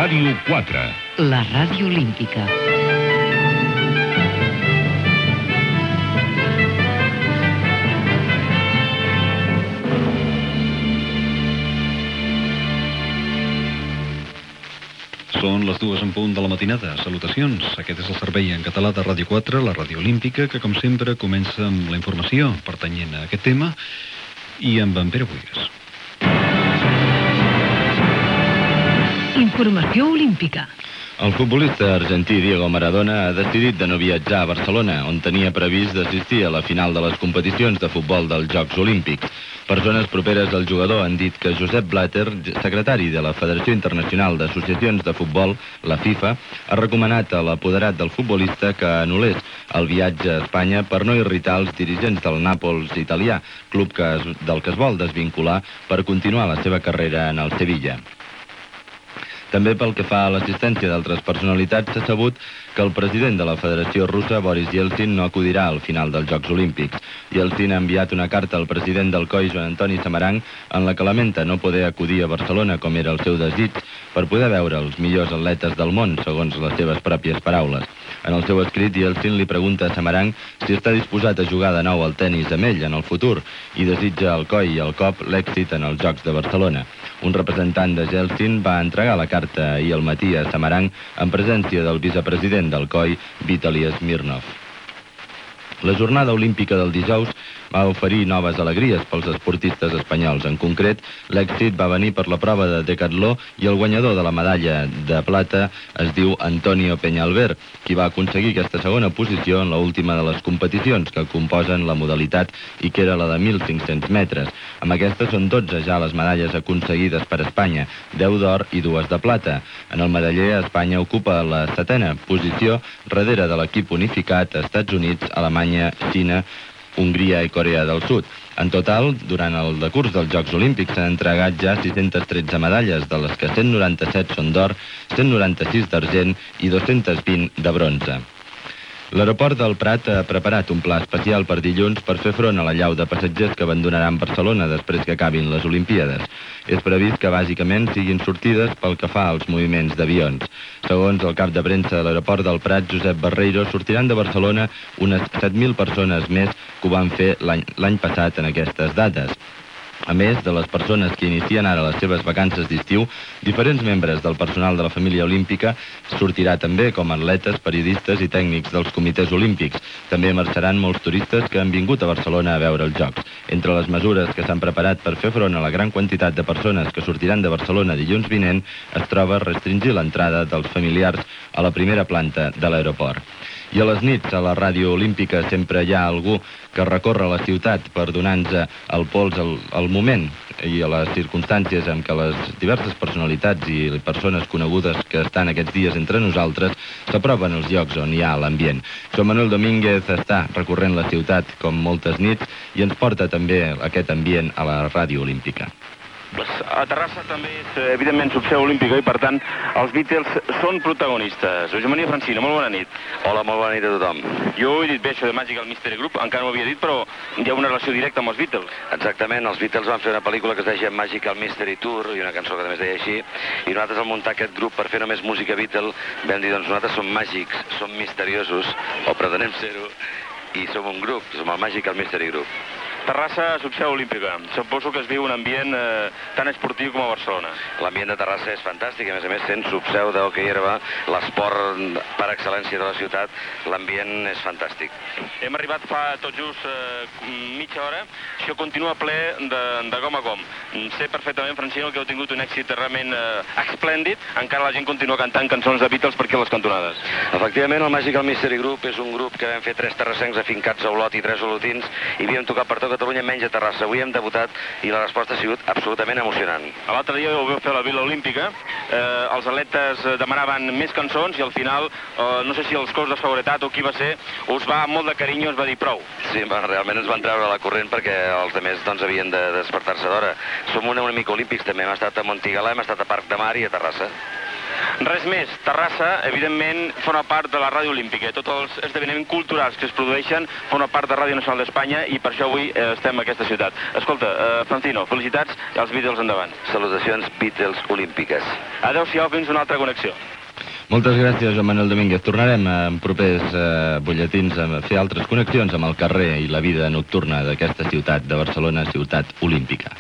Ràdio 4. La ràdio olímpica. Són les 2 en punt de la matinada. Salutacions. Aquest és el servei en català de Ràdio 4, la ràdio olímpica, que com sempre comença amb la informació pertanyent a aquest tema i amb en Pere Buigas. Informació olímpica. El futbolista argentí Diego Maradona ha decidit de no viatjar a Barcelona, on tenia previst d'assistir a la final de les competicions de futbol dels Jocs Olímpics. Persones properes al jugador han dit que Josep Blatter, secretari de la Federació Internacional d'Associacions de Futbol, la FIFA, ha recomanat a l'apoderat del futbolista que anul·lés el viatge a Espanya per no irritar els dirigents del Nàpols italià, club del que es vol desvincular per continuar la seva carrera en el Sevilla. També pel que fa a l'assistència d'altres personalitats, s'ha sabut que el president de la Federació Russa, Boris Yeltsin, no acudirà al final dels Jocs Olímpics. Yeltsin ha enviat una carta al president del COI, Joan Antoni Samaranch, en la que lamenta no poder acudir a Barcelona, com era el seu desig, per poder veure els millors atletes del món, segons les seves pròpies paraules. En el seu escrit, Yeltsin li pregunta a Samaranch si està disposat a jugar de nou al tennis amb ell en el futur i desitja al COI i al COP l'èxit en els Jocs de Barcelona. Un representant de Yeltsin va entregar la carta ahir al matí a Samaranch en presència del vicepresident del COI, Vitali Smirnov. La jornada olímpica del dijous va oferir noves alegries pels esportistes espanyols. En concret, l'èxit va venir per la prova de decatló i el guanyador de la medalla de plata es diu Antonio Peñalver, qui va aconseguir aquesta segona posició en l'última de les competicions que composen la modalitat i que era la de 1.500 metres. Amb aquestes són 12 ja les medalles aconseguides per Espanya, 10 d'or i 2 de plata. En el medaller, Espanya ocupa la 7a posició darrere de l'equip unificat Estats Units, Alemanya, Xina, Hongria i Corea del Sud. En total, durant el decurs dels Jocs Olímpics s'han entregat ja 613 medalles, de les que 197 són d'or, 196 d'argent i 220 de bronze. L'aeroport del Prat ha preparat un pla especial per dilluns per fer front a l'allau de passatgers que abandonaran Barcelona després que acabin les Olimpíades. És previst que bàsicament siguin sortides pel que fa als moviments d'avions. Segons el cap de premsa de l'aeroport del Prat, Josep Barreiro, sortiran de Barcelona unes 7.000 persones més que ho van fer l'any passat en aquestes dates. A més de les persones que inicien ara les seves vacances d'estiu, diferents membres del personal de la família olímpica sortirà també com atletes, periodistes i tècnics dels comitès olímpics. També marxaran molts turistes que han vingut a Barcelona a veure els Jocs. Entre les mesures que s'han preparat per fer front a la gran quantitat de persones que sortiran de Barcelona dilluns vinent es troba restringir l'entrada dels familiars a la primera planta de l'aeroport. I a les nits, a la ràdio olímpica, sempre hi ha algú que recorre la ciutat per donar-nos el pols al moment i a les circumstàncies en què les diverses personalitats i persones conegudes que estan aquests dies entre nosaltres s'aproven als llocs on hi ha l'ambient. Joan Manuel Domínguez està recorrent la ciutat com moltes nits i ens porta també aquest ambient a la ràdio olímpica. A Terrassa també és, evidentment, subseu olímpica i, per tant, els Beatles són protagonistes. Josep Maria Francino, molt bona nit. Hola, molt bona nit a tothom. Jo ho he dit bé, això de Magical Mystery Group, encara no ho havia dit, però hi ha una relació directa amb els Beatles. Exactament, els Beatles van fer una pel·lícula que es deia Magical Mystery Tour, i una cançó que també es deia així, i nosaltres al muntar aquest grup per fer només música Beatle vam dir, doncs nosaltres som màgics, som misteriosos, o pretenem ser-ho, i som un grup, som el Magical Mystery Group. Terrassa, subseu olímpica. Suposo que es viu un ambient tan esportiu com a Barcelona. L'ambient de Terrassa és fantàstic, a més sent subseu d'hoquei herba, l'esport per excel·lència de la ciutat, l'ambient és fantàstic. Hem arribat fa tot just mitja hora, això continua ple de gom a gom. Sé perfectament, Francino, que heu tingut un èxit realment esplèndid, encara la gent continua cantant cançons de Beatles per aquí a les cantonades. Efectivament, el Magical Mystery Group és un grup que vam fer 3 terrassencs afincats a Olot i 3 olotins i havíem tocat per tot Catalunya menys a Terrassa. Avui hem debutat i la resposta ha sigut absolutament emocionant. L'altre dia ho vau fer a la Vila Olímpica, els atletes demanaven més cançons i al final, no sé si els cos de seguretat o qui va ser, us va amb molt de carinyo, us va dir prou. Sí, realment ens van treure a la corrent perquè els altres doncs, havien de despertar-se d'hora. Som una mica olímpics també, hem estat a Montigalà, hem estat a Parc de Mar i a Terrassa. Res més, Terrassa, evidentment, forma part de la Ràdio Olímpica. Tots els esdeveniments culturals que es produeixen forma part de Ràdio Nacional d'Espanya i per això avui estem a aquesta ciutat. Escolta, Francino, felicitats i els Beatles endavant. Salutacions Beatles olímpiques. Adéu-siau, fins una altra connexió. Moltes gràcies, Joan Manuel Domínguez. Tornarem en propers butlletins a fer altres connexions amb el carrer i la vida nocturna d'aquesta ciutat de Barcelona, ciutat olímpica.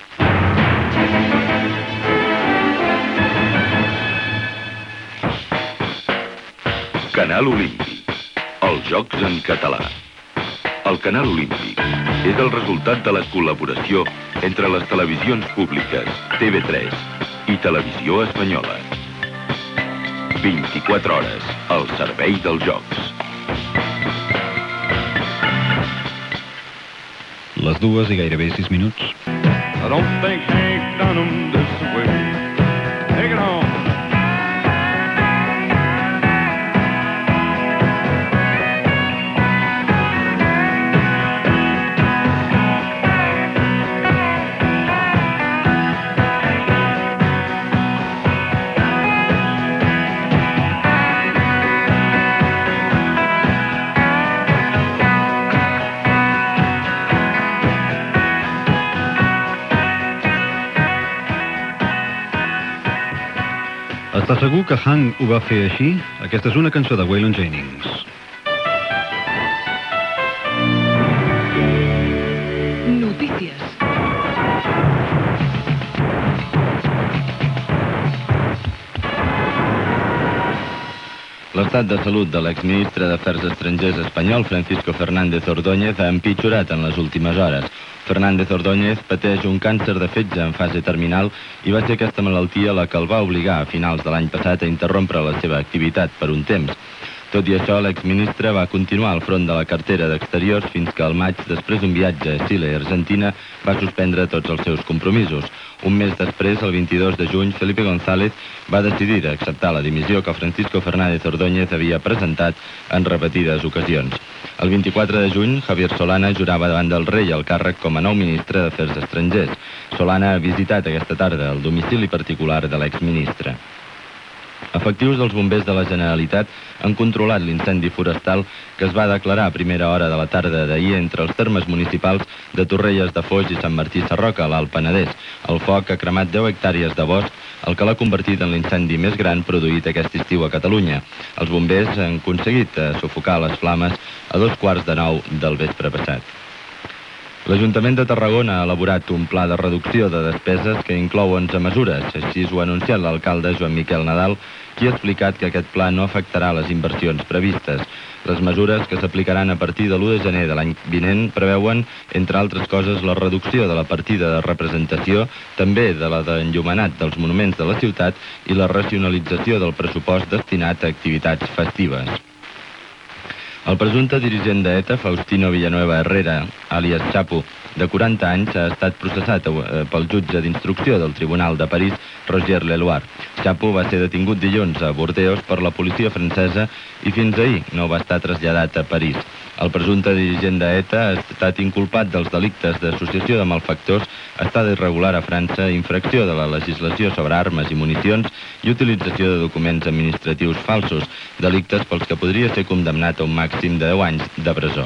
Canal Olímpic. Els Jocs en català. El Canal Olímpic és el resultat de la col·laboració entre les televisions públiques TV3 i Televisió Espanyola. 24 hores al servei dels Jocs. Les 2 i gairebé 6 minuts. I don't think Hank done 'em this way. Take it on. Està segur que Hank ho va fer així? Aquesta és una cançó de Waylon Jennings. Notícies. L'estat de salut de l'exministre d'Afers Estrangers espanyol, Francisco Fernández Ordóñez, ha empitjorat en les últimes hores. Fernández Ordóñez pateix un càncer de fetge en fase terminal i va ser aquesta malaltia la que el va obligar a finals de l'any passat a interrompre la seva activitat per un temps. Tot i això, l'exministre va continuar al front de la cartera d'Exteriors fins que al maig, després d'un viatge a Xile i Argentina, va suspendre tots els seus compromisos. Un mes després, el 22 de juny, Felipe González va decidir acceptar la dimissió que Francisco Fernández Ordóñez havia presentat en repetides ocasions. El 24 de juny, Javier Solana jurava davant del rei el càrrec com a nou ministre d'Afers Estrangers. Solana ha visitat aquesta tarda el domicili particular de l'exministre. Efectius dels bombers de la Generalitat han controlat l'incendi forestal que es va declarar a primera hora de la tarda d'ahir entre els termes municipals de Torrelles de Foix i Sant Martí Sarroca, a l'Alt Penedès. El foc ha cremat 10 hectàrees de bosc, el que l'ha convertit en l'incendi més gran produït aquest estiu a Catalunya. Els bombers han aconseguit sufocar les flames a 8:45 del vespre passat. L'Ajuntament de Tarragona ha elaborat un pla de reducció de despeses que inclou 11 mesures. Així ho ha anunciat l'alcalde Joan Miquel Nadal, qui ha explicat que aquest pla no afectarà les inversions previstes. Les mesures que s'aplicaran a partir de l'1 de gener de l'any vinent preveuen, entre altres coses, la reducció de la partida de representació, també de la d'enllumenat dels monuments de la ciutat i la racionalització del pressupost destinat a activitats festives. El presumpte dirigent d'ETA, Faustino Villanueva Herrera, àlies Chapo, de 40 anys, ha estat processat pel jutge d'instrucció del Tribunal de París, Roger Leloir. Chapo va ser detingut dilluns a Bordeus per la policia francesa i fins ahir no va estar traslladat a París. El presumpte dirigent d'ETA ha estat inculpat dels delictes d'associació de malfactors, estada irregular a França, infracció de la legislació sobre armes i municions i utilització de documents administratius falsos, delictes pels que podria ser condemnat a un màxim de 10 anys de presó.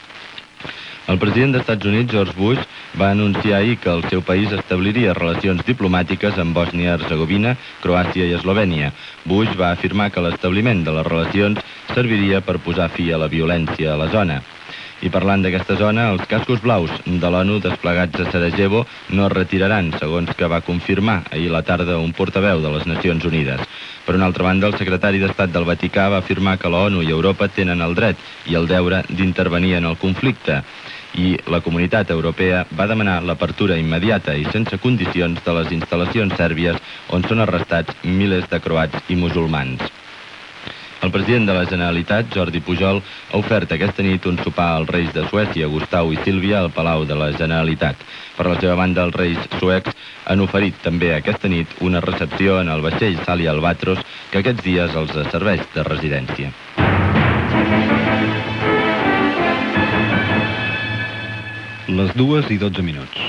El president dels Estats Units, George Bush, va anunciar ahir que el seu país establiria relacions diplomàtiques amb Bòsnia-Hercegovina, Croàcia i Eslovènia. Bush va afirmar que l'establiment de les relacions serviria per posar fi a la violència a la zona. I parlant d'aquesta zona, els cascos blaus de l'ONU desplegats a Sarajevo no es retiraran, segons que va confirmar ahir a la tarda un portaveu de les Nacions Unides. Per una altra banda, el secretari d'Estat del Vaticà va afirmar que l'ONU i Europa tenen el dret i el deure d'intervenir en el conflicte. I la comunitat europea va demanar l'apertura immediata i sense condicions de les instal·lacions sèrbies on són arrestats milers de croats i musulmans. El president de la Generalitat, Jordi Pujol, ha ofert aquesta nit un sopar als reis de Suècia, Gustau i Sílvia, al Palau de la Generalitat. Per la seva banda, els reis suecs han oferit també aquesta nit una recepció en el vaixell Sally Albatros, que aquests dies els serveix de residència. Les 2:12 minuts.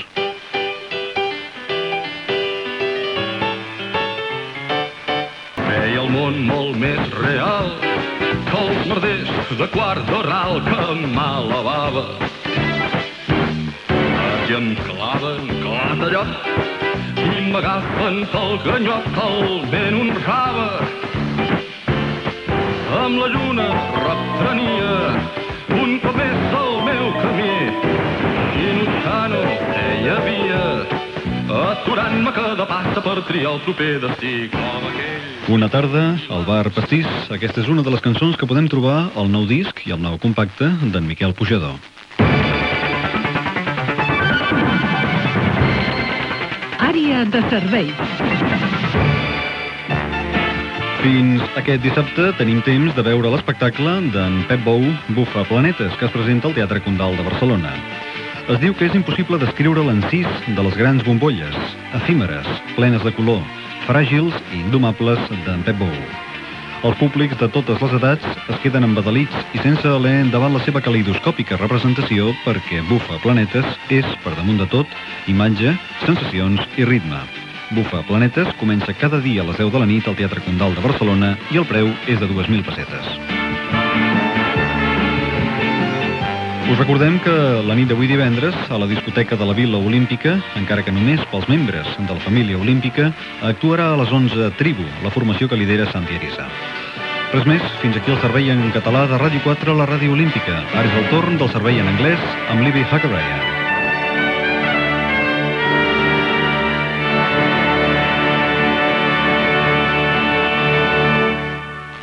món molt més real que els merders de quart d'oral que m'alabava. I em claven clatallot i m'agafen pel granyot, el vent honrava. Amb la lluna reprenia un cop més el meu camí i notant hi havia aturant-me cada passa per triar el proper destí com aquell. Una tarda, al bar Pastís, aquesta és una de les cançons que podem trobar al nou disc i al nou compacte d'en Miquel Pujador. Àrea de servei. Fins aquest dissabte tenim temps de veure l'espectacle d'en Pep Bou, Bufa Planetes, que es presenta al Teatre Condal de Barcelona. Es diu que és impossible descriure l'encís de les grans bombolles, efímeres, plenes de color, fràgils i indomables d'en Pep Bou. Els públics de totes les edats es queden embadalits i sense alè davant la seva calidoscòpica representació perquè Bufa Planetes és, per damunt de tot, imatge, sensacions i ritme. Bufa Planetes comença cada dia a les 10 de la nit al Teatre Condal de Barcelona i el preu és de 2.000 pessetes. Us recordem que la nit d'avui divendres, a la discoteca de la Vila Olímpica, encara que només pels membres de la família olímpica, actuarà a les 11 Tribu, la formació que lidera Santi Arisa. Res més, fins aquí el servei en català de Ràdio 4 a la Ràdio Olímpica. Ara és el torn del servei en anglès amb Libby Hagaraya.